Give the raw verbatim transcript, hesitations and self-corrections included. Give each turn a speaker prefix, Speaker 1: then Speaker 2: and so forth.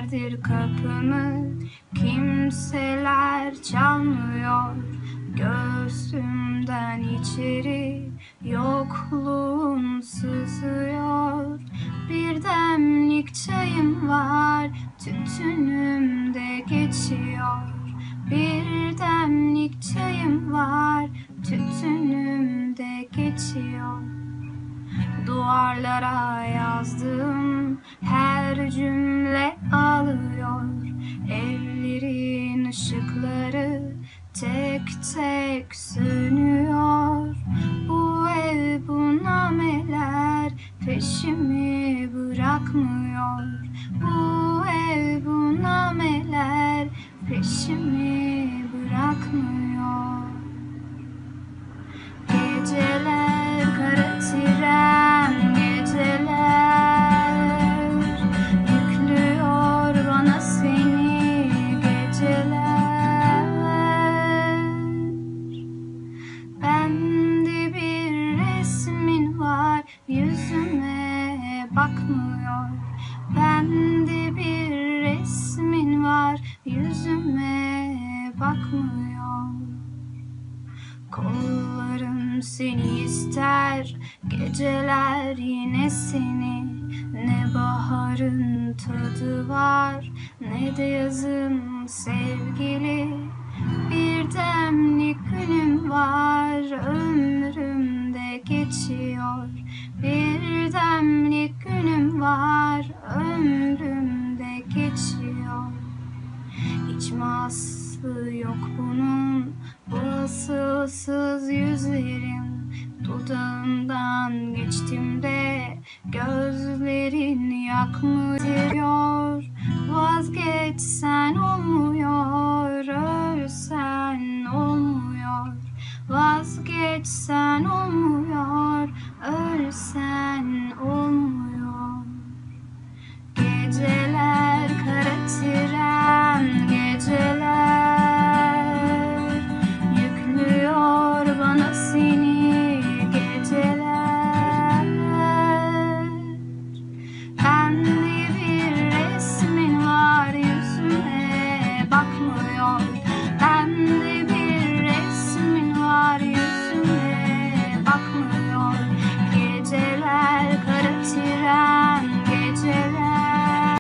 Speaker 1: senelerdir kapımı kimseler çalmıyor. Göğsümden içeri yokluğun sızıyor. Bir demlik çayım var, tütünüm de geçiyor. Bir demlik çayım var, tütünüm de geçiyor. Duvarlara yazdığım her cümle ağlıyor. Evlerin ışıkları tek tek sönüyor. Bu ev, bu nameler peşimi bırakmıyor. Bu ev, bu nameler peşimi bırakmıyor. Geceler kara tren, geceler yüklüyor bana seni, geceler. Bende bir resmin var, yüzüme bakmıyor. Bende bir resmin var, yüzüme bakmıyor. Kollarım seni ister, geceler yine seni. Ne baharın tadı var, ne de yazın sevgili. Bir demlik günüm var, ömrümde geçiyor. Bir demlik günüm var, ömrümde geçiyor. Hiç mi aslı yok bunun, bu asılsız yüzlerin? Dudağından geçtim de gözlerin yakmıyor. Vazgeçsen